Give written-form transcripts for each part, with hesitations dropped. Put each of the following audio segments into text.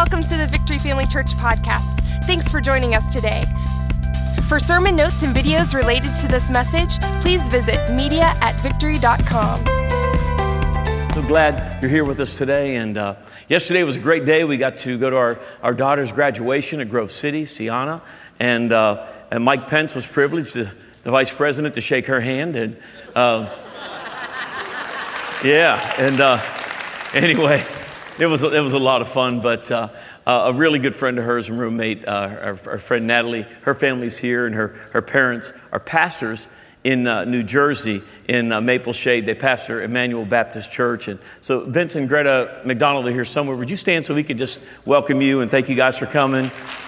Welcome to the Victory Family Church podcast. Thanks for joining us today. For sermon notes and videos related to this message, please visit media@victory.com. So glad you're here with us today. And yesterday was a great day. We got to go to our daughter's graduation at Grove City, Sienna. And Mike Pence was privileged, the vice president, to shake her hand. And anyway, it was a lot of fun. But a really good friend of hers and roommate, our friend Natalie, her family's here, and her parents are pastors in New Jersey, in Maple Shade. They pastor Emmanuel Baptist Church. And so Vince and Greta McDonald are here somewhere. Would you stand so we could just welcome you and thank you guys for coming?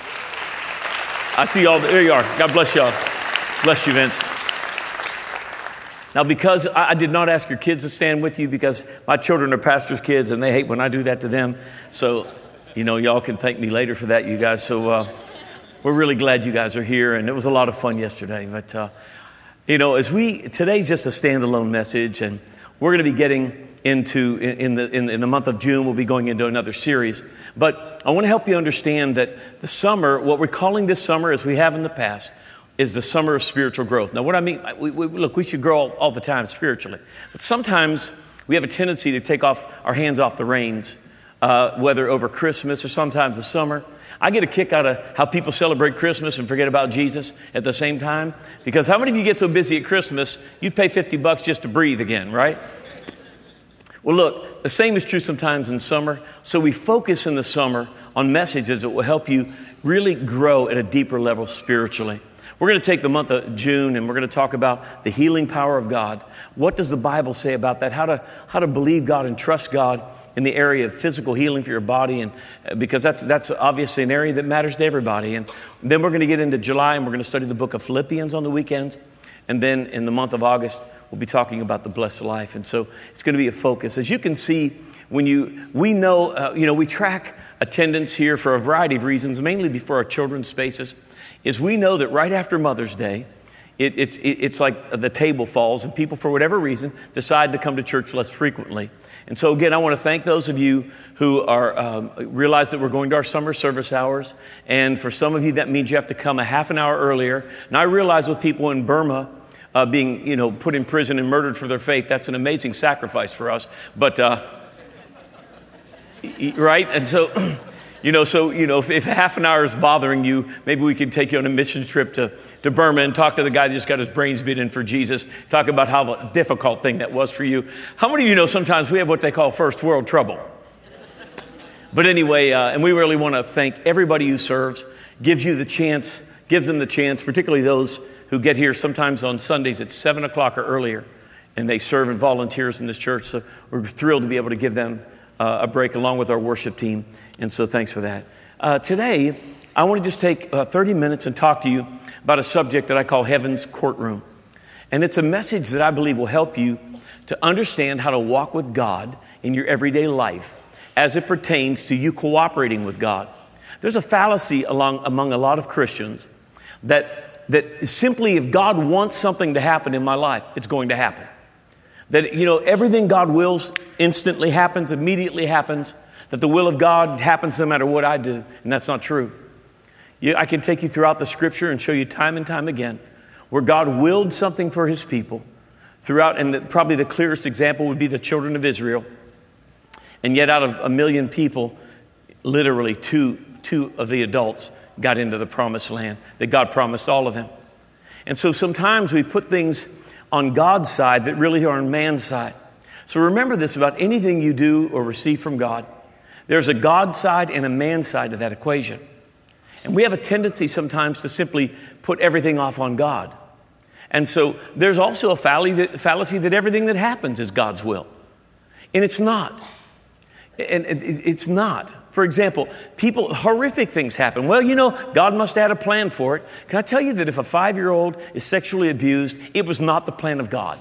I see y'all. There you are. God bless y'all. Bless you, Vince. Now, because I did not ask your kids to stand with you, because my children are pastors' kids and they hate when I do that to them. So, y'all can thank me later for that, you guys. So we're really glad you guys are here. And it was a lot of fun yesterday. But, today's just a standalone message. And we're going to be getting into, in the month of June, we'll be going into another series. But I want to help you understand that the summer, what we're calling this summer, as we have in the past, is the summer of spiritual growth. Now, what I mean, we should grow all the time spiritually. But sometimes we have a tendency to take our hands off the reins, whether over Christmas or sometimes the summer. I get a kick out of how people celebrate Christmas and forget about Jesus at the same time. Because how many of you get so busy at Christmas, you'd pay $50 just to breathe again, right? Well, look, the same is true sometimes in summer. So we focus in the summer on messages that will help you really grow at a deeper level spiritually. We're going to take the month of June and we're going to talk about the healing power of God. What does the Bible say about that? How to believe God and trust God in the area of physical healing for your body, and because that's obviously an area that matters to everybody. And then we're going to get into July and we're going to study the book of Philippians on the weekends. And then in the month of August, we'll be talking about the blessed life. And so it's going to be a focus. As you can see, we track attendance here for a variety of reasons, mainly before our children's spaces. Is we know that right after Mother's Day, it's like the table falls and people, for whatever reason, decide to come to church less frequently. And so again, I want to thank those of you who are realize that we're going to our summer service hours. And for some of you, that means you have to come a half an hour earlier. And I realize with people in Burma being put in prison and murdered for their faith, that's an amazing sacrifice for us. But right? And so... if half an hour is bothering you, maybe we can take you on a mission trip to Burma and talk to the guy that just got his brains beat in for Jesus. Talk about how difficult thing that was for you. How many of you know sometimes we have what they call first world trouble? But anyway, and we really want to thank everybody who serves, gives them the chance, particularly those who get here sometimes on Sundays at 7 o'clock or earlier, and they serve and volunteers in this church. So we're thrilled to be able to give them a break along with our worship team. And so thanks for that. Today, I want to just take 30 minutes and talk to you about a subject that I call Heaven's Courtroom. And it's a message that I believe will help you to understand how to walk with God in your everyday life as it pertains to you cooperating with God. There's a fallacy among a lot of Christians that simply if God wants something to happen in my life, it's going to happen. That, everything God wills instantly happens, immediately happens, that the will of God happens no matter what I do. And that's not true. I can take you throughout the scripture and show you time and time again where God willed something for his people throughout. And probably the clearest example would be the children of Israel. And yet out of 1 million people, literally two of the adults got into the promised land that God promised all of them. And so sometimes we put things on God's side that really are on man's side. So remember this about anything you do or receive from God. There's a God side and a man side to that equation. And we have a tendency sometimes to simply put everything off on God. And so there's also a fallacy that everything that happens is God's will. And it's not. And it's not. For example, horrific things happen. Well, God must have had a plan for it. Can I tell you that if a 5-year-old is sexually abused, it was not the plan of God.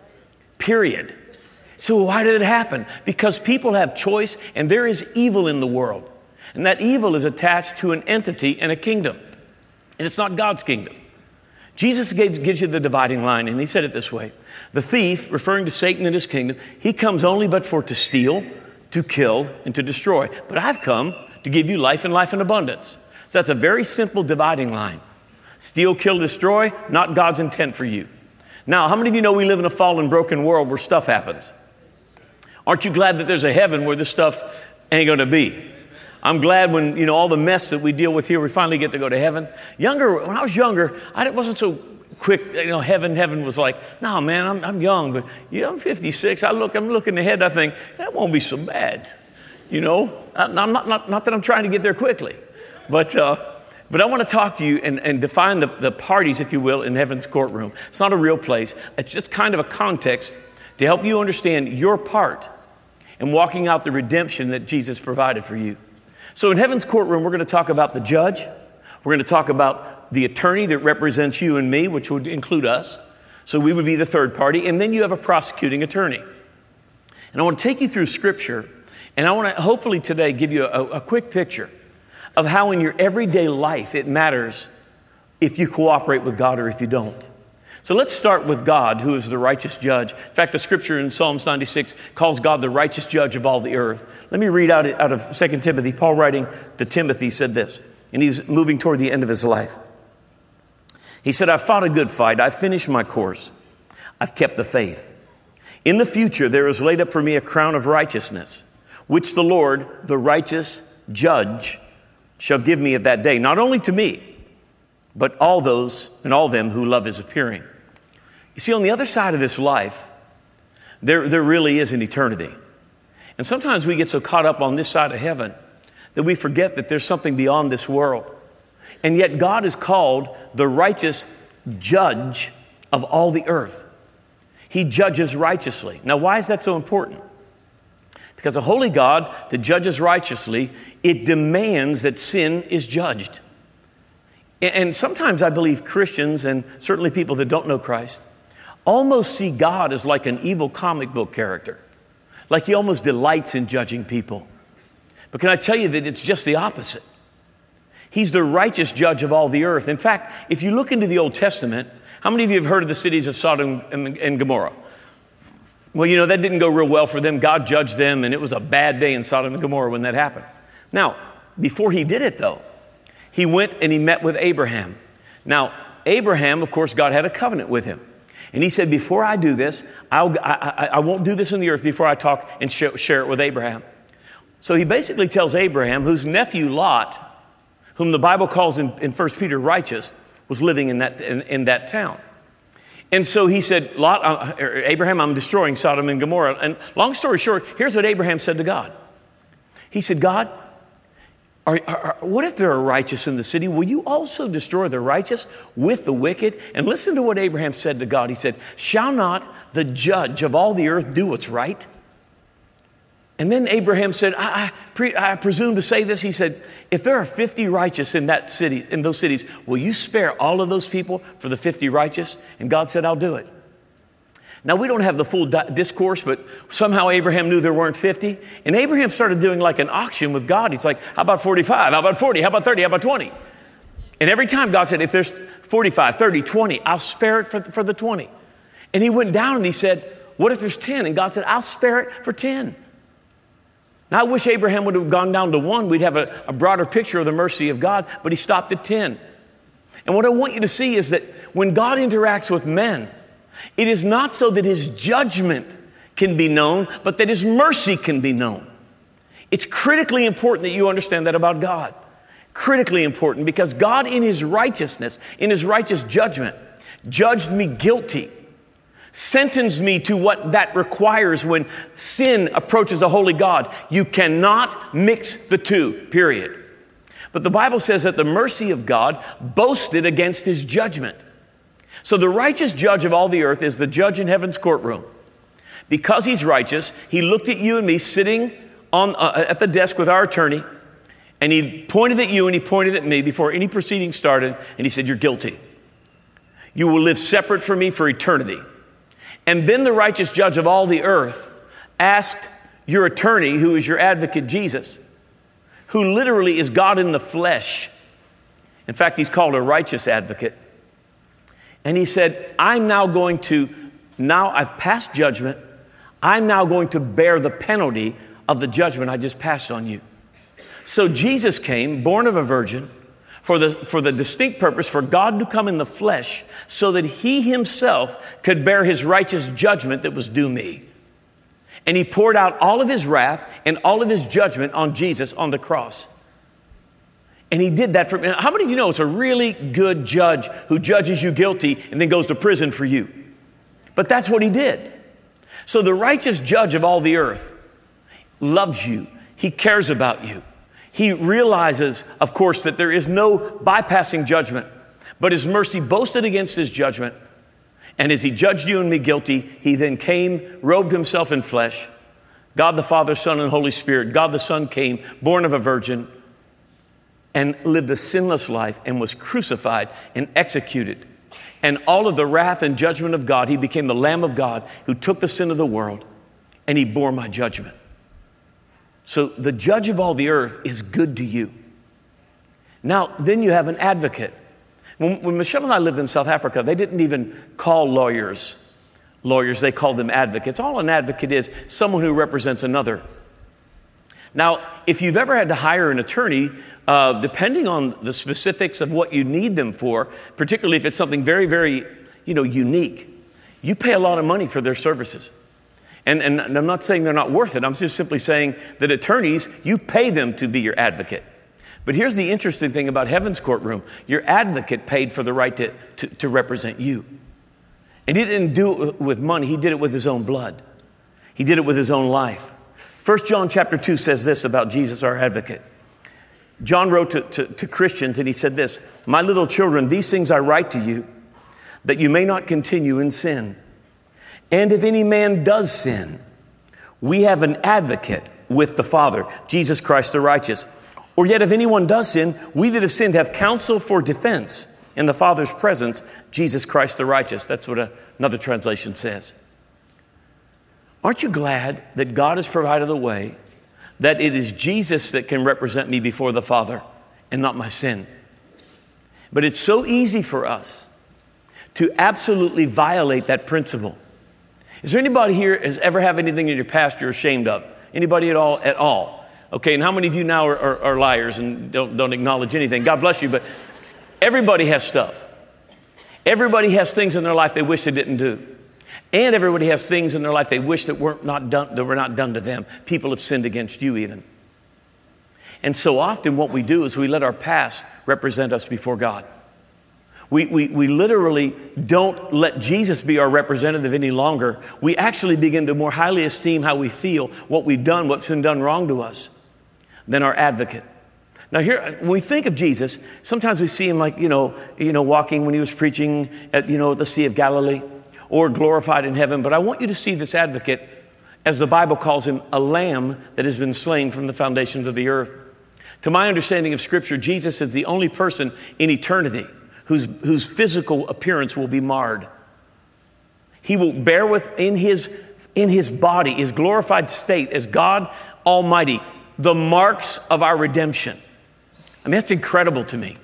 Period. So why did it happen? Because people have choice and there is evil in the world. And that evil is attached to an entity and a kingdom. And it's not God's kingdom. Jesus gives you the dividing line, and he said it this way. The thief, referring to Satan and his kingdom, he comes only but for to steal, to kill, and to destroy. But I've come to give you life and life in abundance. So that's a very simple dividing line. Steal, kill, destroy, not God's intent for you. Now, how many of you know we live in a fallen, broken world where stuff happens? Aren't you glad that there's a heaven where this stuff ain't going to be? I'm glad when, all the mess that we deal with here, we finally get to go to heaven. When I was younger, I wasn't so quick, heaven was like, no, man, I'm young, but I'm 56. I'm looking ahead, I think, that won't be so bad. Not that I'm trying to get there quickly, but I want to talk to you and define the parties, if you will, in heaven's courtroom. It's not a real place. It's just kind of a context to help you understand your part in walking out the redemption that Jesus provided for you. So in heaven's courtroom, we're going to talk about the judge. We're going to talk about the attorney that represents you and me, which would include us. So we would be the third party. And then you have a prosecuting attorney. And I want to take you through Scripture. And I want to hopefully today give you a quick picture of how in your everyday life it matters if you cooperate with God or if you don't. So let's start with God, who is the righteous judge. In fact, the Scripture in Psalms 96 calls God the righteous judge of all the earth. Let me read out of 2 Timothy. Paul, writing to Timothy, said this, and he's moving toward the end of his life. He said, I've fought a good fight. I've finished my course. I've kept the faith. In the future, there is laid up for me a crown of righteousness, which the Lord, the righteous judge, shall give me at that day, not only to me, but all those and all them who love his appearing. You see, on the other side of this life, there really is an eternity. And sometimes we get so caught up on this side of heaven that we forget that there's something beyond this world. And yet God is called the righteous judge of all the earth. He judges righteously. Now, why is that so important? Because a holy God that judges righteously, it demands that sin is judged. And sometimes I believe Christians, and certainly people that don't know Christ, almost see God as like an evil comic book character. Like he almost delights in judging people. But can I tell you that it's just the opposite? He's the righteous judge of all the earth. In fact, if you look into the Old Testament, how many of you have heard of the cities of Sodom and Gomorrah? Well, that didn't go real well for them. God judged them, and it was a bad day in Sodom and Gomorrah when that happened. Now, before he did it, though, he went and he met with Abraham. Now, Abraham, of course, God had a covenant with him. And he said, before I do this, I won't do this in the earth before I talk and share it with Abraham. So he basically tells Abraham, whose nephew Lot, whom the Bible calls in 1 Peter righteous, was living in that town. And so he said, Abraham, I'm destroying Sodom and Gomorrah. And long story short, here's what Abraham said to God. He said, God, what if there are righteous in the city? Will you also destroy the righteous with the wicked? And listen to what Abraham said to God. He said, shall not the judge of all the earth do what's right? And then Abraham said, I presume to say this. He said, if there are 50 righteous in those cities, will you spare all of those people for the 50 righteous? And God said, I'll do it. Now, we don't have the full discourse, but somehow Abraham knew there weren't 50. And Abraham started doing like an auction with God. He's like, how about 45? How about 40? How about 30? How about 20? And every time God said, if there's 45, 30, 20, I'll spare it for the 20. And he went down and he said, what if there's 10? And God said, I'll spare it for 10. Now, I wish Abraham would have gone down to 1. We'd have a broader picture of the mercy of God, but he stopped at 10. And what I want you to see is that when God interacts with men, it is not so that his judgment can be known, but that his mercy can be known. It's critically important that you understand that about God. Critically important, because God in his righteousness, in his righteous judgment, judged me guilty, sentenced me to what that requires when sin approaches a holy God. You cannot mix the two, period. But the Bible says that the mercy of God boasted against his judgment. So the righteous judge of all the earth is the judge in heaven's courtroom. Because he's righteous, he looked at you and me sitting at the desk with our attorney, and he pointed at you and he pointed at me before any proceeding started, and he said, you're guilty. You will live separate from me for eternity. And then the righteous judge of all the earth asked your attorney, who is your advocate, Jesus, who literally is God in the flesh. In fact, he's called a righteous advocate. And he said, I've passed judgment. I'm now going to bear the penalty of the judgment I just passed on you. So Jesus came, born of a virgin, for the distinct purpose for God to come in the flesh so that he himself could bear his righteous judgment that was due me. And he poured out all of his wrath and all of his judgment on Jesus on the cross. And he did that for me. How many of you know it's a really good judge who judges you guilty and then goes to prison for you? But that's what he did. So the righteous judge of all the earth loves you. He cares about you. He realizes, of course, that there is no bypassing judgment, but his mercy boasted against his judgment. And as he judged you and me guilty, he then came, robed himself in flesh. God the Father, Son, and Holy Spirit. God the Son came, born of a virgin, and lived a sinless life and was crucified and executed. And all of the wrath and judgment of God, he became the Lamb of God who took the sin of the world, and he bore my judgment. So the judge of all the earth is good to you. Now, then you have an advocate. When Michelle and I lived in South Africa, they didn't even call lawyers. They called them advocates. All an advocate is someone who represents another. Now, if you've ever had to hire an attorney, depending on the specifics of what you need them for, particularly if it's something very, very, unique, you pay a lot of money for their services. And I'm not saying they're not worth it. I'm just simply saying that attorneys, you pay them to be your advocate. But here's the interesting thing about heaven's courtroom. Your advocate paid for the right to represent you. And he didn't do it with money. He did it with his own blood. He did it with his own life. 1 John chapter 2 says this about Jesus, our advocate. John wrote to Christians and he said this, "My little children, these things I write to you, that you may not continue in sin. And if any man does sin, we have an advocate with the Father, Jesus Christ the righteous. Or yet if anyone does sin, we that have sinned have counsel for defense in the Father's presence, Jesus Christ the righteous." That's what another translation says. Aren't you glad that God has provided a way that it is Jesus that can represent me before the Father and not my sin? But it's so easy for us to absolutely violate that principle. Is there anybody here has ever have anything in your past you're ashamed of? Anybody at all? Okay, and how many of you now are liars and don't acknowledge anything? God bless you, but everybody has stuff. Everybody has things in their life they wish they didn't do. And everybody has things in their life they wish that were not done to them. People have sinned against you even. And so often what we do is we let our past represent us before God. We literally don't let Jesus be our representative any longer. We actually begin to more highly esteem how we feel, what we've done, what's been done wrong to us, than our advocate. Now here, when we think of Jesus, sometimes we see him like, walking when he was preaching at the Sea of Galilee or glorified in heaven. But I want you to see this advocate, as the Bible calls him, a lamb that has been slain from the foundations of the earth. To my understanding of Scripture, Jesus is the only person in eternity whose physical appearance will be marred. He will bear in his body, his glorified state as God Almighty, the marks of our redemption. I mean, that's incredible to me.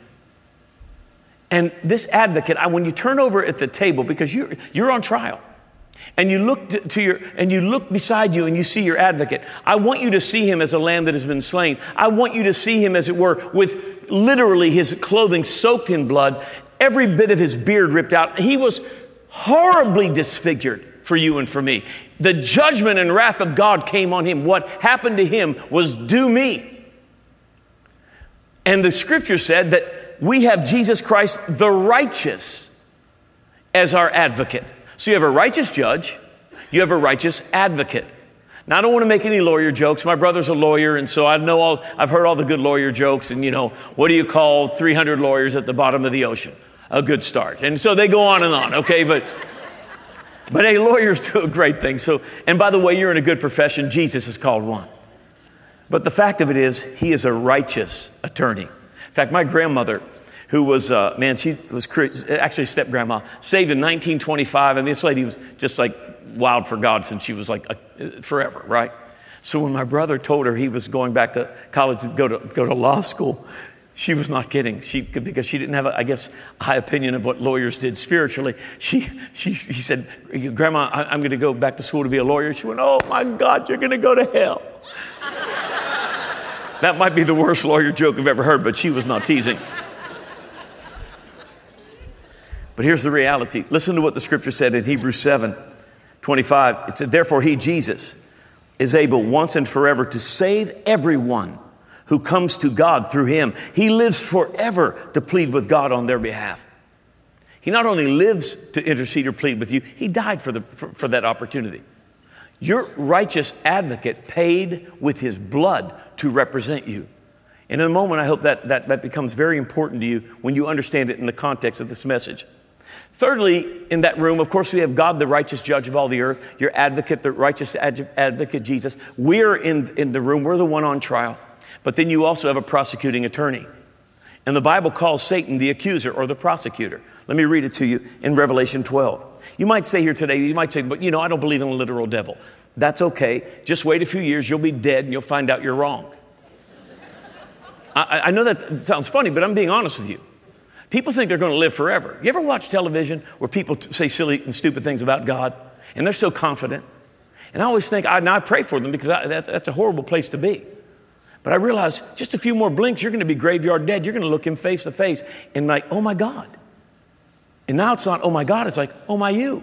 And this advocate, when you turn over at the table, because you're on trial, and you look beside you and you see your advocate, I want you to see him as a lamb that has been slain. I want you to see him, as it were, with literally his clothing soaked in blood, every bit of his beard ripped out. He was horribly disfigured for you and for me. The judgment and wrath of God came on him. What happened to him was due me. And the Scripture said that we have Jesus Christ the righteous as our advocate. So you have a righteous judge, you have a righteous advocate. Now, I don't want to make any lawyer jokes. My brother's a lawyer, and so I've heard all the good lawyer jokes. And, what do you call 300 lawyers at the bottom of the ocean? A good start. And so they go on and on, okay? But hey, lawyers do a great thing. So, and by the way, you're in a good profession. Jesus is called one. But the fact of it is, he is a righteous attorney. In fact, my grandmother, who was, she was actually step-grandma, saved in 1925. And this lady was just like wild for God since she was like forever, right? So when my brother told her he was going back to college to go to law school, she was not kidding. Because she didn't have, a high opinion of what lawyers did spiritually. He said, "Grandma, I'm going to go back to school to be a lawyer." She went, "Oh my God, you're going to go to hell." That might be the worst lawyer joke I've ever heard, but she was not teasing. But here's the reality. Listen to what the scripture said in Hebrews 7:25. It said, therefore he, Jesus, is able once and forever to save everyone who comes to God through him. He lives forever to plead with God on their behalf. He not only lives to intercede or plead with you, he died for that opportunity. Your righteous advocate paid with his blood to represent you. And in a moment, I hope that becomes very important to you when you understand it in the context of this message. Thirdly, in that room, of course, we have God, the righteous judge of all the earth, your advocate, the righteous advocate, Jesus. We're in the room. We're the one on trial. But then you also have a prosecuting attorney. And the Bible calls Satan the accuser or the prosecutor. Let me read it to you in Revelation 12. You might say here today, but I don't believe in a literal devil. That's okay. Just wait a few years. You'll be dead and you'll find out you're wrong. I know that sounds funny, but I'm being honest with you. People think they're going to live forever. You ever watch television where people say silly and stupid things about God and they're so confident? And I always think, I pray for them because that's a horrible place to be. But I realize just a few more blinks, you're going to be graveyard dead. You're going to look him face to face and like, oh my God. And now it's not, oh my God, it's like, oh my you.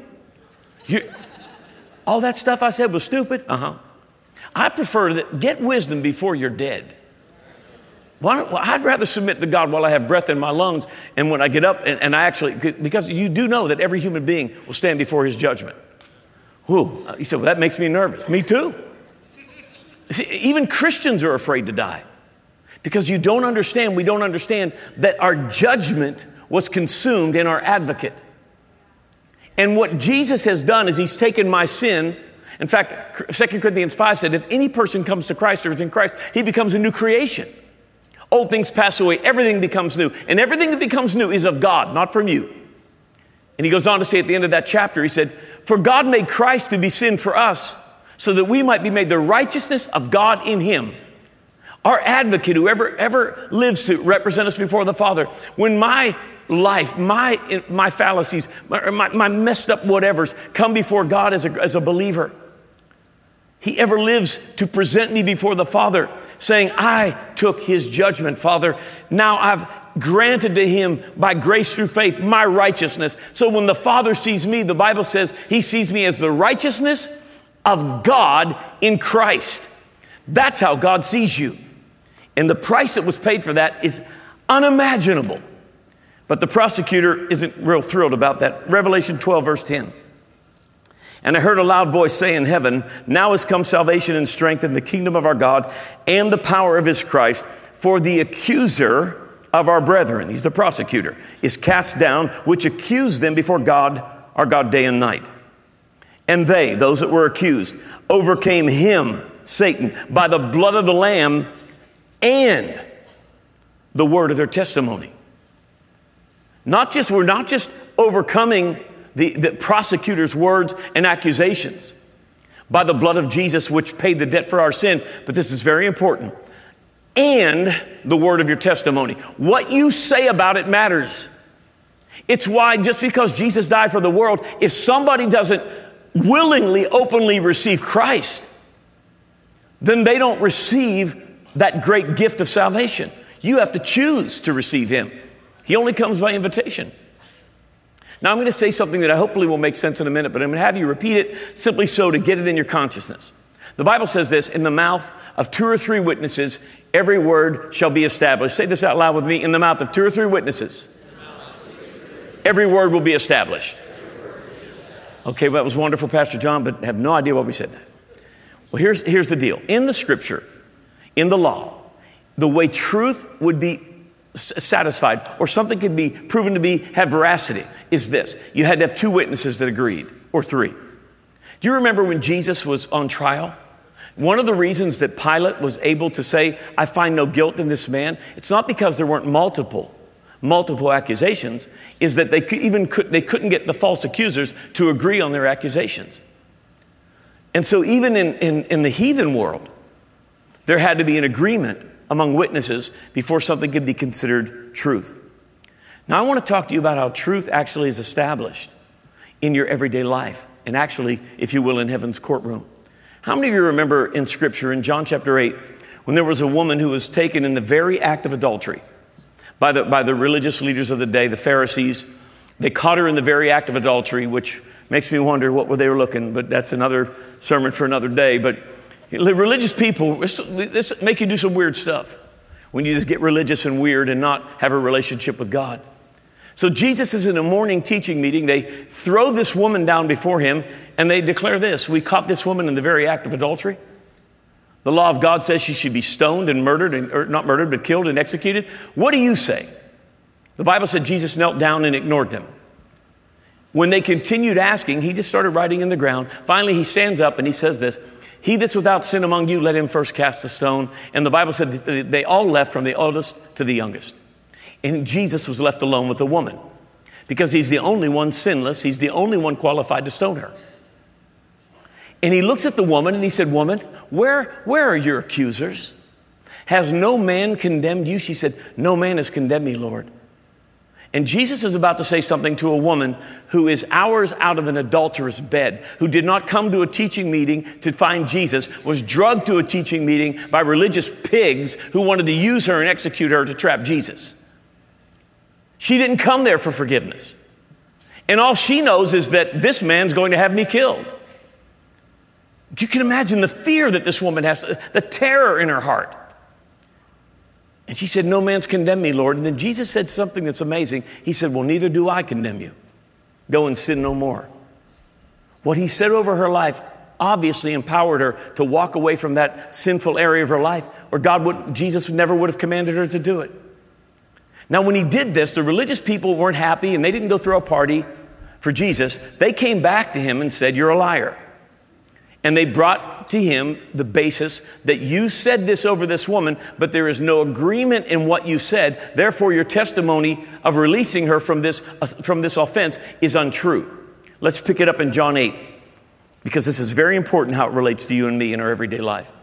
All that stuff I said was stupid? I prefer that get wisdom before you're dead. I'd rather submit to God while I have breath in my lungs and when I get up and I actually, because you do know that every human being will stand before his judgment. Whew. You said, well, that makes me nervous. Me too. See, even Christians are afraid to die because we don't understand that our judgment was consumed in our advocate. And what Jesus has done is he's taken my sin. In fact, 2 Corinthians 5 said, if any person comes to Christ or is in Christ, he becomes a new creation. Old things pass away, everything becomes new. And everything that becomes new is of God, not from you. And he goes on to say at the end of that chapter, he said, for God made Christ to be sin for us, so that we might be made the righteousness of God in him. Our advocate, whoever ever lives to represent us before the Father, when my life, my fallacies, my messed up whatevers come before God as a believer, he ever lives to present me before the Father, saying, I took his judgment, Father. Now I've granted to him by grace through faith my righteousness. So when the Father sees me, the Bible says he sees me as the righteousness of God in Christ. That's how God sees you. And the price that was paid for that is unimaginable. But the prosecutor isn't real thrilled about that. Revelation 12, verse 10. And I heard a loud voice say in heaven, now has come salvation and strength in the kingdom of our God and the power of his Christ. For the accuser of our brethren, he's the prosecutor, is cast down, which accused them before God, our God, day and night. And they, those that were accused, overcame him, Satan, by the blood of the Lamb and the word of their testimony. We're not just overcoming the prosecutor's words and accusations by the blood of Jesus, which paid the debt for our sin, but this is very important. And the word of your testimony. What you say about it matters. It's why just because Jesus died for the world, if somebody doesn't willingly, openly receive Christ, then they don't receive that great gift of salvation. You have to choose to receive him. He only comes by invitation. Now I'm going to say something that I hopefully will make sense in a minute, but I'm going to have you repeat it simply so to get it in your consciousness. The Bible says this, in the mouth of 2 or 3 witnesses, every word shall be established. Say this out loud with me. In the mouth of 2 or 3 witnesses, every word will be established. Okay, well, that was wonderful, Pastor John, but I have no idea why we said that. Well, here's the deal. In the scripture, in the law, the way truth would be satisfied or something could be proven to have veracity is this. You had to have 2 witnesses that agreed, or 3. Do you remember when Jesus was on trial? One of the reasons that Pilate was able to say, I find no guilt in this man, it's not because there weren't multiple accusations, is that they couldn't get the false accusers to agree on their accusations. And so even in the heathen world, there had to be an agreement among witnesses before something could be considered truth. Now I want to talk to you about how truth actually is established in your everyday life, and actually, if you will, in heaven's courtroom. How many of you remember in Scripture, in John chapter 8, when there was a woman who was taken in the very act of adultery by the religious leaders of the day, the Pharisees. They caught her in the very act of adultery, which makes me wonder what they were looking, but that's another sermon for another day. But religious people, this make you do some weird stuff when you just get religious and weird and not have a relationship with God. So Jesus is in a morning teaching meeting. They throw this woman down before him and they declare this: we caught this woman in the very act of adultery. The law of God says she should be stoned and murdered, or not murdered, but killed and executed. What do you say? The Bible said Jesus knelt down and ignored them. When they continued asking, he just started writing in the ground. Finally, he stands up and he says this: he that's without sin among you, let him first cast a stone. And the Bible said they all left from the oldest to the youngest. And Jesus was left alone with the woman because he's the only one sinless. He's the only one qualified to stone her. And he looks at the woman and he said, woman, where are your accusers? Has no man condemned you? She said, no man has condemned me, Lord. And Jesus is about to say something to a woman who is hours out of an adulterous bed, who did not come to a teaching meeting to find Jesus, was drugged to a teaching meeting by religious pigs who wanted to use her and execute her to trap Jesus. She didn't come there for forgiveness. And all she knows is that this man's going to have me killed. You can imagine the fear that this woman has, the terror in her heart. And she said, no man's condemned me, Lord. And then Jesus said something that's amazing. He said, well, neither do I condemn you. Go and sin no more. What he said over her life obviously empowered her to walk away from that sinful area of her life where Jesus never would have commanded her to do it. Now, when he did this, the religious people weren't happy and they didn't go throw a party for Jesus. They came back to him and said, you're a liar. And they brought to him the basis that you said this over this woman, but there is no agreement in what you said. Therefore, your testimony of releasing her from this offense is untrue. Let's pick it up in John 8, because this is very important how it relates to you and me in our everyday life.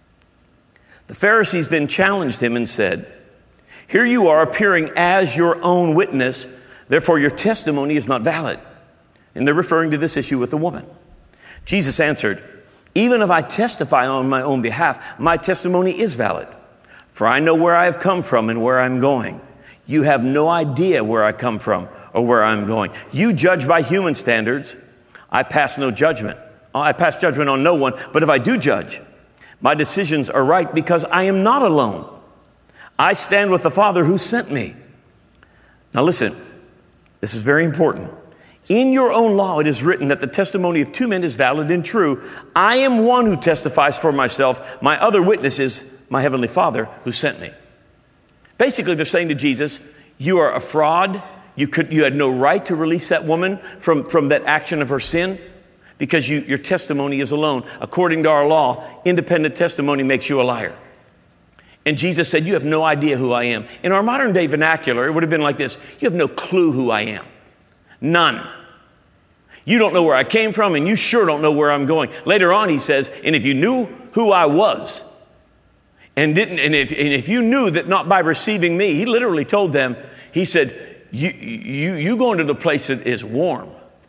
The Pharisees then challenged him and said, here you are appearing as your own witness. Therefore, your testimony is not valid. And they're referring to this issue with the woman. Jesus answered, even if I testify on my own behalf, my testimony is valid. For I know where I have come from and where I'm going. You have no idea where I come from or where I'm going. You judge by human standards. I pass judgment on no one. But if I do judge, my decisions are right because I am not alone. I stand with the Father who sent me. Now listen, this is very important. In your own law, it is written that the testimony of two men is valid and true. I am one who testifies for myself. My other witness is my heavenly Father who sent me. Basically, they're saying to Jesus, you are a fraud. You had no right to release that woman from that action of her sin because your testimony is alone. According to our law, independent testimony makes you a liar. And Jesus said, you have no idea who I am. In our modern day vernacular, it would have been like this. You have no clue who I am. None. You don't know where I came from, and you sure don't know where I'm going. Later on, he says, and if you knew who I was, and if you knew that not by receiving me, he literally told them, he said, you go into the place that is warm.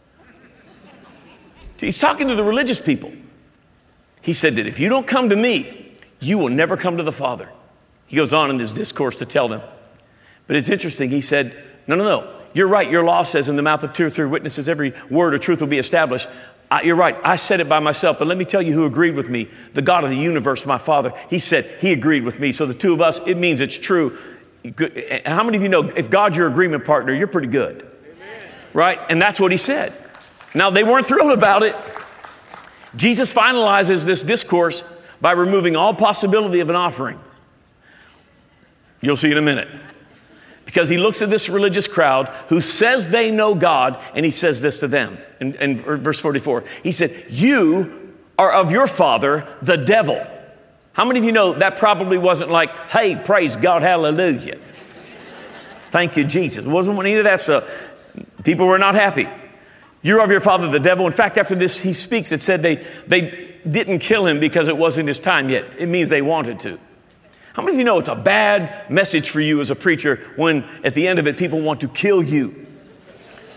He's talking to the religious people. He said that if you don't come to me, you will never come to the Father. He goes on in this discourse to tell them. But it's interesting. He said, no. You're right. Your law says in the mouth of two or three witnesses, every word of truth will be established. You're right. I said it by myself, but let me tell you who agreed with me. The God of the universe, my Father. He said he agreed with me. So the two of us, it means it's true. And how many of you know if God's your agreement partner, you're pretty good? Amen. Right? And that's what he said. Now, they weren't thrilled about it. Jesus finalizes this discourse by removing all possibility of an offering. You'll see in a minute. Because he looks at this religious crowd who says they know God, and he says this to them in verse 44. He said, you are of your father, the devil. How many of you know that probably wasn't like, hey, praise God, hallelujah. Thank you, Jesus. It wasn't any of that stuff. People were not happy. You're of your father, the devil. In fact, after this, he speaks. It said they didn't kill him because it wasn't his time yet. It means they wanted to. How many of you know it's a bad message for you as a preacher when at the end of it, people want to kill you?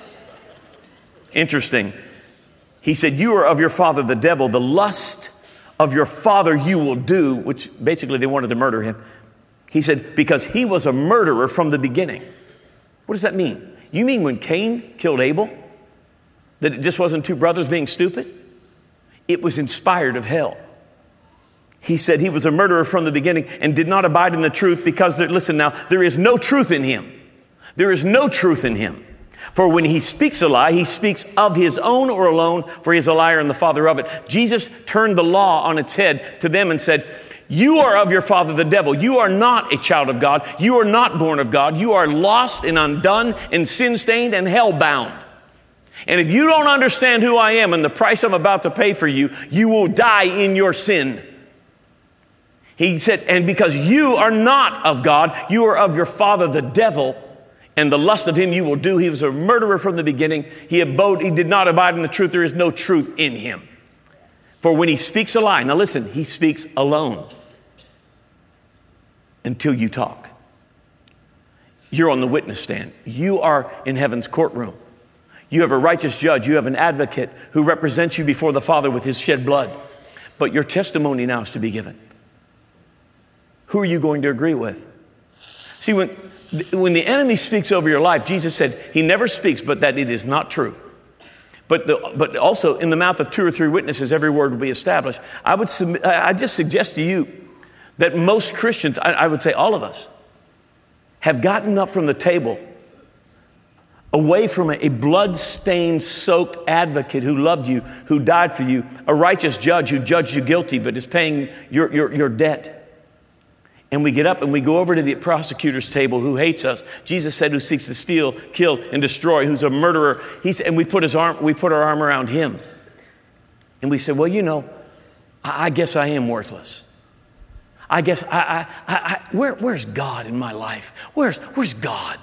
Interesting. He said, you are of your father, the devil. The lust of your father you will do, which basically they wanted to murder him. He said, because he was a murderer from the beginning. What does that mean? You mean when Cain killed Abel, that it just wasn't two brothers being stupid? It was inspired of hell. He said he was a murderer from the beginning and did not abide in the truth because, listen now, there is no truth in him. There is no truth in him. For when he speaks a lie, he speaks of his own or alone, for he is a liar and the father of it. Jesus turned the law on its head to them and said, you are of your father the devil. You are not a child of God. You are not born of God. You are lost and undone and sin-stained and hell-bound. And if you don't understand who I am and the price I'm about to pay for you, you will die in your sin. He said, and because you are not of God, you are of your father the devil, and the lust of him you will do. He was a murderer from the beginning. He did not abide in the truth. There is no truth in him. For when he speaks a lie, now listen, he speaks alone until you talk. You're on the witness stand. You are in heaven's courtroom. You have a righteous judge. You have an advocate who represents you before the Father with his shed blood. But your testimony now is to be given. Who are you going to agree with? See, when the enemy speaks over your life, Jesus said he never speaks but that it is not true. But also in the mouth of two or three witnesses, every word will be established. I just suggest to you that most Christians, I would say all of us, have gotten up from the table away from a blood-stained, soaked advocate who loved you, who died for you, a righteous judge who judged you guilty but is paying your debt. And we get up and we go over to the prosecutor's table who hates us. Jesus said, who seeks to steal, kill, and destroy, who's a murderer. And we put our arm around him. And we said, well, you know, I guess I am worthless. I guess where's God in my life? Where's God?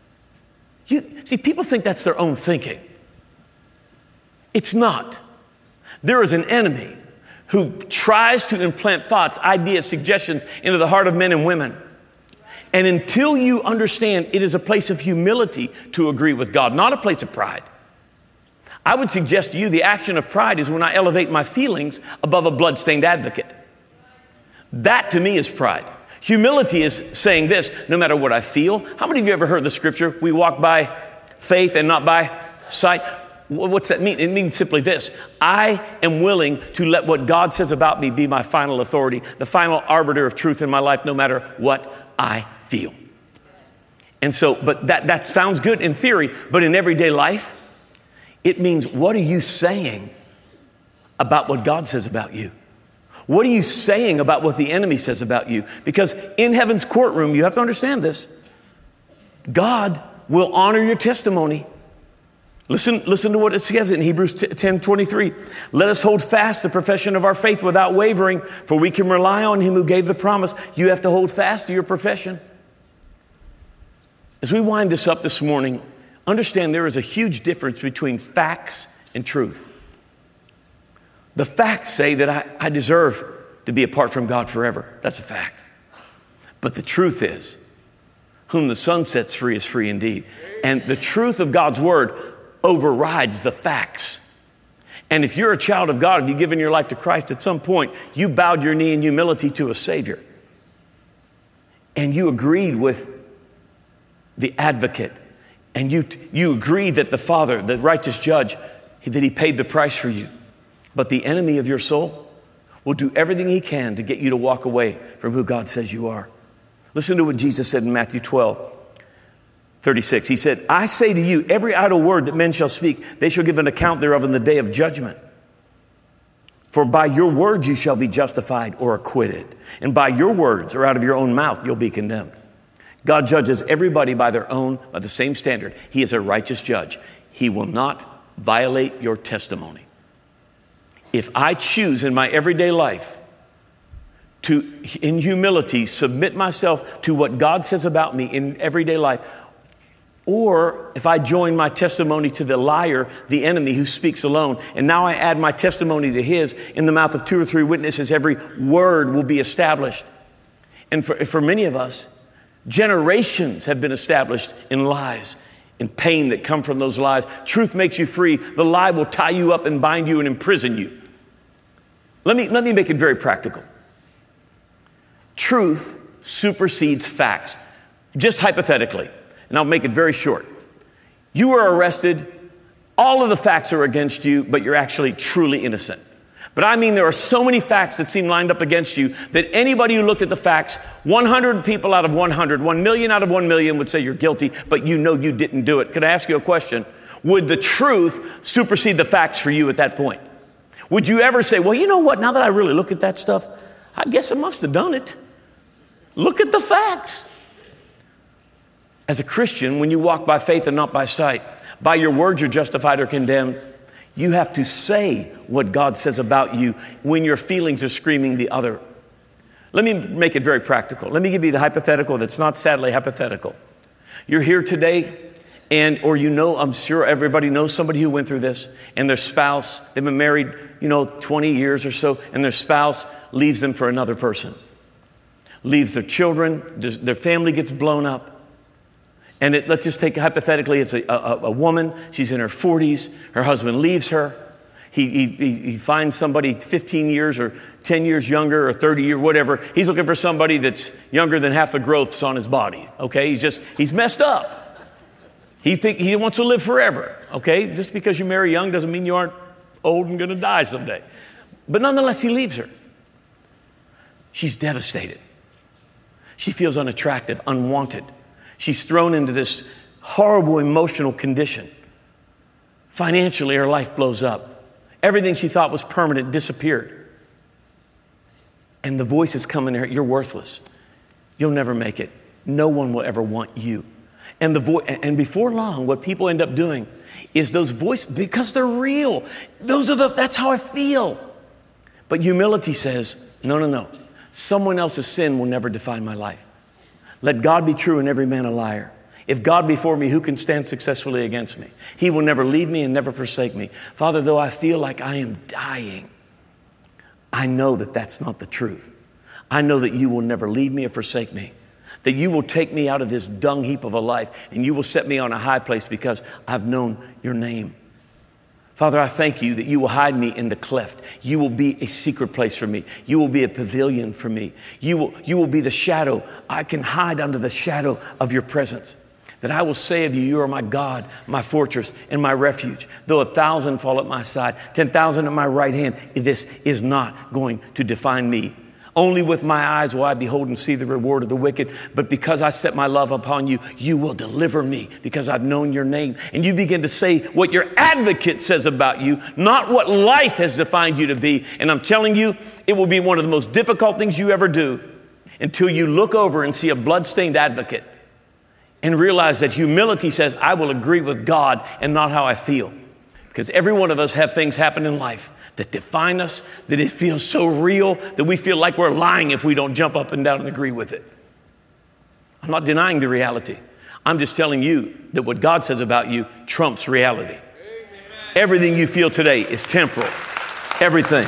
See, people think that's their own thinking. It's not. There is an enemy who tries to implant thoughts, ideas, suggestions into the heart of men and women. And until you understand it is a place of humility to agree with God, not a place of pride. I would suggest to you the action of pride is when I elevate my feelings above a bloodstained advocate. That to me is pride. Humility is saying this, no matter what I feel. How many of you ever heard the scripture, we walk by faith and not by sight? What's that mean? It means simply this. I am willing to let what God says about me be my final authority, the final arbiter of truth in my life, no matter what I feel. And so, but that sounds good in theory, but in everyday life, it means, what are you saying about what God says about you? What are you saying about what the enemy says about you? Because in heaven's courtroom, you have to understand this. God will honor your testimony. Listen to what it says in Hebrews 10:23. Let us hold fast the profession of our faith without wavering, for we can rely on him who gave the promise. You have to hold fast to your profession. As we wind this up this morning, understand there is a huge difference between facts and truth. The facts say that I deserve to be apart from God forever. That's a fact. But the truth is, whom the Son sets free is free indeed. And the truth of God's word overrides the facts. And if you're a child of God, if you've given your life to Christ, at some point, you bowed your knee in humility to a Savior. And you agreed with the advocate. And you agreed that the Father, the righteous judge, that he paid the price for you. But the enemy of your soul will do everything he can to get you to walk away from who God says you are. Listen to what Jesus said in Matthew 12:36. He said, I say to you, every idle word that men shall speak, they shall give an account thereof in the day of judgment. For by your words you shall be justified or acquitted. And by your words or out of your own mouth you'll be condemned. God judges everybody by the same standard. He is a righteous judge. He will not violate your testimony. If I choose in my everyday life to, in humility, submit myself to what God says about me in everyday life, or if I join my testimony to the liar, the enemy who speaks alone, and now I add my testimony to his, in the mouth of two or three witnesses, every word will be established. And for many of us, generations have been established in lies, in pain that come from those lies. Truth makes you free. The lie will tie you up and bind you and imprison you. Let me make it very practical. Truth supersedes facts. Just hypothetically, and I'll make it very short. You were arrested. All of the facts are against you, but you're actually truly innocent. But I mean, there are so many facts that seem lined up against you that anybody who looked at the facts, 100 people out of 100, 1 million out of 1 million would say you're guilty, but you know you didn't do it. Could I ask you a question? Would the truth supersede the facts for you at that point? Would you ever say, well, you know what? Now that I really look at that stuff, I guess I must have done it. Look at the facts. As a Christian, when you walk by faith and not by sight, by your words you're justified or condemned. You have to say what God says about you when your feelings are screaming the other. Let me make it very practical. Let me give you the hypothetical that's not sadly hypothetical. You're here today, I'm sure everybody knows somebody who went through this, and their spouse, they've been married, 20 years or so, and their spouse leaves them for another person. Leaves their children, their family gets blown up. And let's just take hypothetically, it's a woman, she's in her 40s, her husband leaves her. He finds somebody 15 years or 10 years younger or 30 years, whatever. He's looking for somebody that's younger than half the growths on his body, okay? He's messed up. He wants to live forever, okay? Just because you marry young doesn't mean you aren't old and gonna die someday. But nonetheless, he leaves her. She's devastated. She feels unattractive, unwanted. She's thrown into this horrible emotional condition. Financially, her life blows up. Everything she thought was permanent disappeared. And the voices come in her, you're worthless. You'll never make it. No one will ever want you. And before long, what people end up doing is those voices, because they're real, that's how I feel. But humility says, no. Someone else's sin will never define my life. Let God be true and every man a liar. If God be for me, who can stand successfully against me? He will never leave me and never forsake me. Father, though I feel like I am dying, I know that that's not the truth. I know that you will never leave me or forsake me. That you will take me out of this dung heap of a life and you will set me on a high place because I've known your name. Father, I thank you that you will hide me in the cleft. You will be a secret place for me. You will be a pavilion for me. You will be the shadow. I can hide under the shadow of your presence. That I will say of you, you are my God, my fortress, and my refuge. Though 1,000 fall at my side, 10,000 at my right hand, this is not going to define me. Only with my eyes will I behold and see the reward of the wicked. But because I set my love upon you, you will deliver me because I've known your name. And you begin to say what your advocate says about you, not what life has defined you to be. And I'm telling you, it will be one of the most difficult things you ever do until you look over and see a bloodstained advocate and realize that humility says, I will agree with God and not how I feel. Because every one of us have things happen in life that define us, that it feels so real that we feel like we're lying if we don't jump up and down and agree with it. I'm not denying the reality. I'm just telling you that what God says about you trumps reality. Amen. Everything you feel today is temporal. Everything.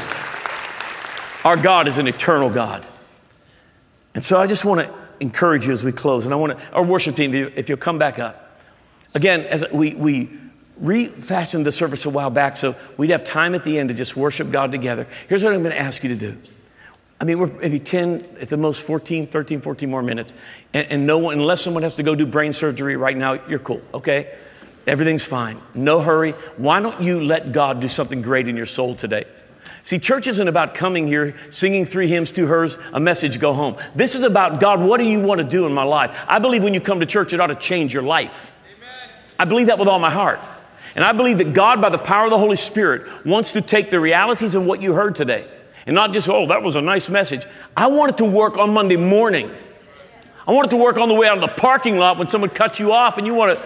Our God is an eternal God. And so I just want to encourage you as we close. And I want our worship team, if you'll come back up. Again, as we refashioned the service a while back so we'd have time at the end to just worship God together. Here's what I'm going to ask you to do. I mean, we're maybe 10, at the most 14 more minutes. And no one, unless someone has to go do brain surgery right now, you're cool, okay? Everything's fine. No hurry. Why don't you let God do something great in your soul today? See, church isn't about coming here, singing 3 hymns, 2 hers, a message, go home. This is about, God, what do you want to do in my life? I believe when you come to church, it ought to change your life. Amen. I believe that with all my heart. And I believe that God, by the power of the Holy Spirit, wants to take the realities of what you heard today and not just, oh, that was a nice message. I want it to work on Monday morning. I want it to work on the way out of the parking lot when someone cuts you off and you want to.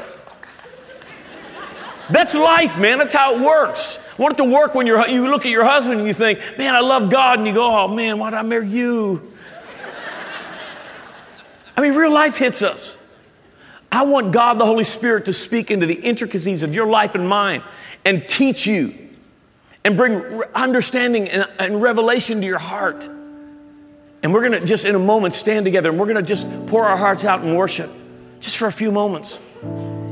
That's life, man. That's how it works. I want it to work when you look at your husband and you think, man, I love God. And you go, oh, man, why did I marry you? I mean, real life hits us. I want God, the Holy Spirit, to speak into the intricacies of your life and mine and teach you and bring understanding and revelation to your heart. And we're going to just in a moment stand together and we're going to just pour our hearts out in worship just for a few moments.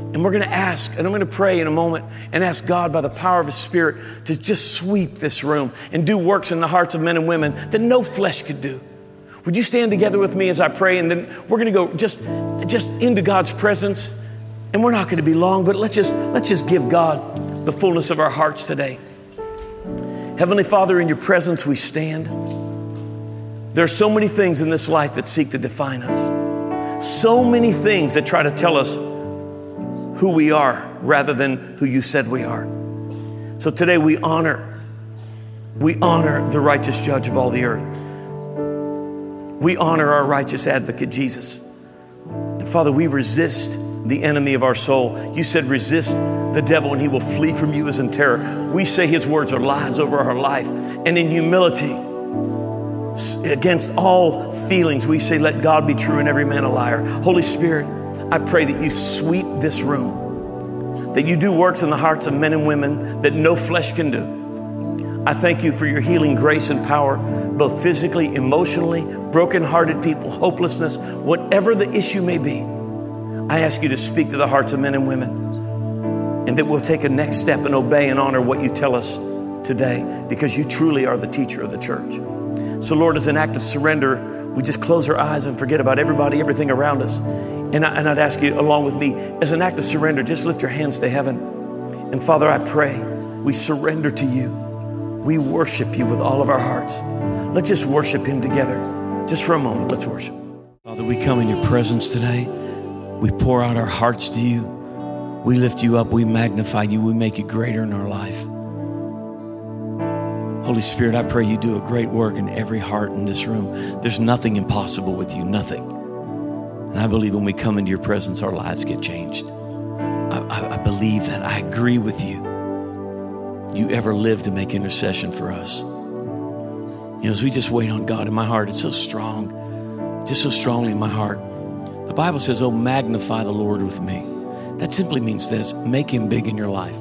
And we're going to ask, and I'm going to pray in a moment and ask God by the power of His Spirit to just sweep this room and do works in the hearts of men and women that no flesh could do. Would you stand together with me as I pray? And then we're going to go just into God's presence. And we're not going to be long, but let's just give God the fullness of our hearts today. Heavenly Father, in your presence we stand. There are so many things in this life that seek to define us. So many things that try to tell us who we are rather than who you said we are. So today we honor the righteous judge of all the earth. We honor our righteous advocate, Jesus. And Father, we resist the enemy of our soul. You said resist the devil and he will flee from you as in terror. We say his words are lies over our life. And in humility, against all feelings, we say, let God be true and every man a liar. Holy Spirit, I pray that you sweep this room, that you do works in the hearts of men and women that no flesh can do. I thank you for your healing grace and power, both physically, emotionally, brokenhearted people, hopelessness, whatever the issue may be. I ask you to speak to the hearts of men and women, and that we'll take a next step and obey and honor what you tell us today, because you truly are the teacher of the church. So Lord, as an act of surrender, we just close our eyes and forget about everybody, everything around us. And I'd ask you, along with me, as an act of surrender, just lift your hands to heaven. And Father, I pray we surrender to you. We worship you with all of our hearts. Let's just worship him together. Just for a moment, let's worship. Father, we come in your presence today. We pour out our hearts to you. We lift you up. We magnify you. We make you greater in our life. Holy Spirit, I pray you do a great work in every heart in this room. There's nothing impossible with you, nothing. And I believe when we come into your presence, our lives get changed. I believe that. I agree with you. You ever live to make intercession for us. You know, as we just wait on God, in my heart, it's so strong, just so strongly in my heart. The Bible says, oh, magnify the Lord with me. That simply means this: make him big in your life.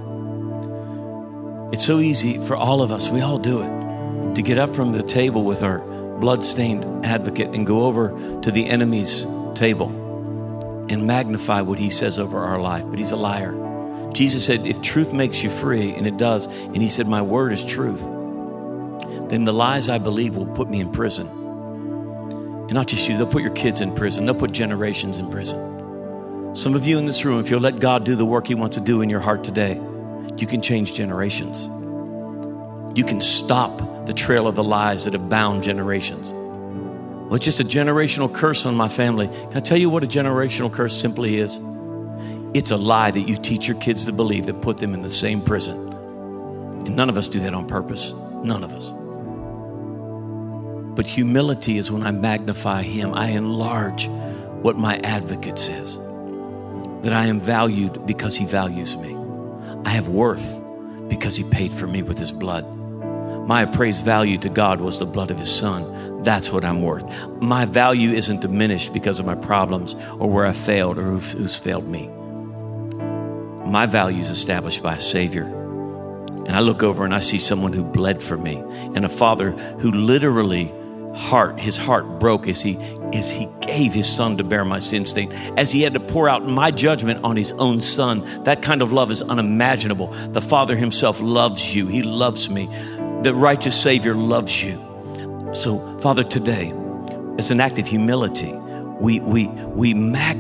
It's so easy for all of us, we all do it, to get up from the table with our blood-stained advocate and go over to the enemy's table and magnify what he says over our life. But he's a liar. Jesus said, if truth makes you free, and it does, and he said, my word is truth, then the lies I believe will put me in prison. And not just you, they'll put your kids in prison. They'll put generations in prison. Some of you in this room, if you'll let God do the work he wants to do in your heart today, you can change generations. You can stop the trail of the lies that have bound generations. Well, it's just a generational curse on my family. Can I tell you what a generational curse simply is? It's a lie that you teach your kids to believe that put them in the same prison. And none of us do that on purpose. None of us. But humility is when I magnify him. I enlarge what my advocate says. That I am valued because he values me. I have worth because he paid for me with his blood. My appraised value to God was the blood of his son. That's what I'm worth. My value isn't diminished because of my problems or where I failed or who's failed me. My value is established by a Savior. And I look over and I see someone who bled for me, and a father who literally his heart broke as he gave his son to bear my sin stain, as he had to pour out my judgment on his own son. That kind of love is unimaginable. The Father himself loves you. He loves me. The righteous Savior loves you. So, Father, today, as an act of humility, we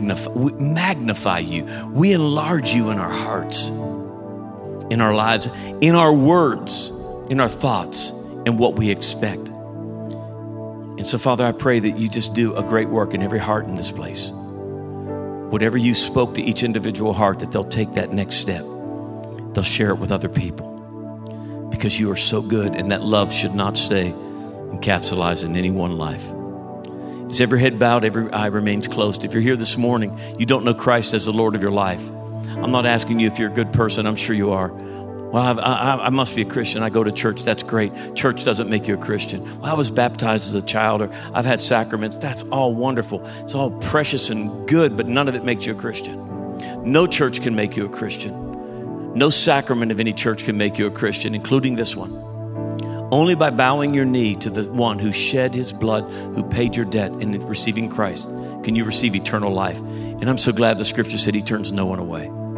magnify you. We enlarge you in our hearts, in our lives, in our words, in our thoughts, and what we expect. And so, Father, I pray that you just do a great work in every heart in this place. Whatever you spoke to each individual heart, that they'll take that next step. They'll share it with other people. Because you are so good, and that love should not stay encapsulated in any one life. Is every head bowed, every eye remains closed? If you're here this morning, you don't know Christ as the Lord of your life. I'm not asking you if you're a good person. I'm sure you are. Well, I must be a Christian. I go to church. That's great. Church doesn't make you a Christian. Well, I was baptized as a child, or I've had sacraments. That's all wonderful. It's all precious and good, but none of it makes you a Christian. No church can make you a Christian. No sacrament of any church can make you a Christian, including this one. Only by bowing your knee to the one who shed his blood, who paid your debt, and receiving Christ, can you receive eternal life. And I'm so glad the scripture said he turns no one away.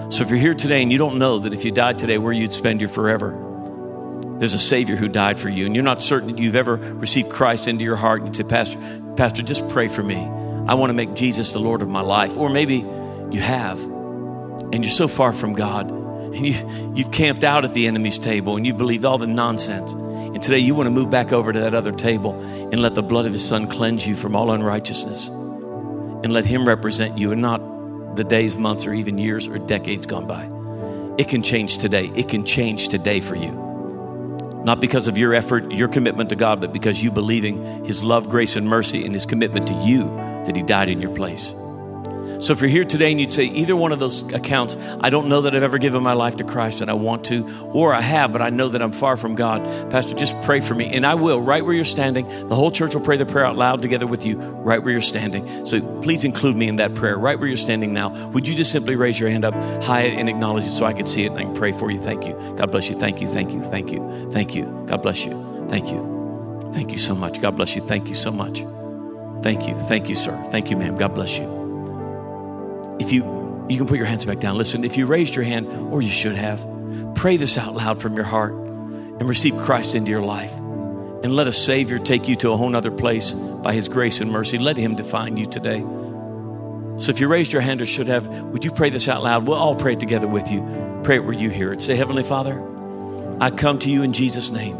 So if you're here today and you don't know that if you died today, where you'd spend your forever, there's a Savior who died for you, and you're not certain that you've ever received Christ into your heart, and you'd say, Pastor, just pray for me. I want to make Jesus the Lord of my life. Or maybe you have, and you're so far from God, and you've camped out at the enemy's table, and you've believed all the nonsense. And today you want to move back over to that other table and let the blood of his Son cleanse you from all unrighteousness, and let him represent you and not the days, months, or even years or decades gone by. It can change today. It can change today for you. Not because of your effort, your commitment to God, but because you believing his love, grace, and mercy, and his commitment to you that he died in your place. So if you're here today and you'd say either one of those accounts, I don't know that I've ever given my life to Christ and I want to, or I have, but I know that I'm far from God. Pastor, just pray for me. And I will, right where you're standing. The whole church will pray the prayer out loud together with you, right where you're standing. So please include me in that prayer, right where you're standing now. Would you just simply raise your hand up high and acknowledge it so I can see it and I can pray for you? Thank you. God bless you. Thank you. Thank you. Thank you. Thank you. God bless you. Thank you. Thank you so much. God bless you. Thank you so much. Thank you. Thank you, sir. Thank you, ma'am. God bless you. If you can put your hands back down. Listen, if you raised your hand, or you should have, pray this out loud from your heart and receive Christ into your life. And let a Savior take you to a whole nother place by his grace and mercy. Let him define you today. So if you raised your hand or should have, would you pray this out loud? We'll all pray it together with you. Pray it where you hear it. Say, Heavenly Father, I come to you in Jesus' name.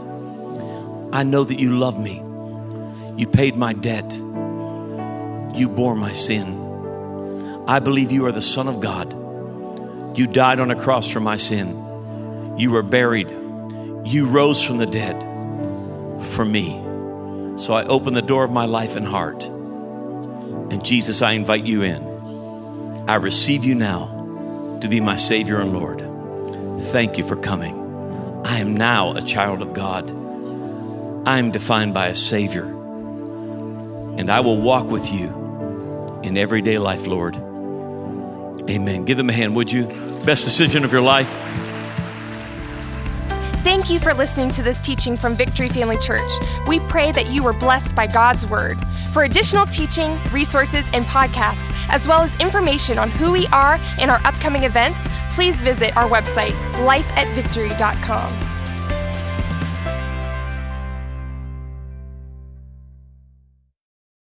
I know that you love me. You paid my debt. You bore my sin. I believe you are the Son of God. You died on a cross for my sin. You were buried. You rose from the dead for me. So I open the door of my life and heart. And Jesus, I invite you in. I receive you now to be my Savior and Lord. Thank you for coming. I am now a child of God. I am defined by a Savior. And I will walk with you in everyday life, Lord. Amen. Give them a hand, would you? Best decision of your life. Thank you for listening to this teaching from Victory Family Church. We pray that you were blessed by God's Word. For additional teaching, resources, and podcasts, as well as information on who we are and our upcoming events, please visit our website, lifeatvictory.com.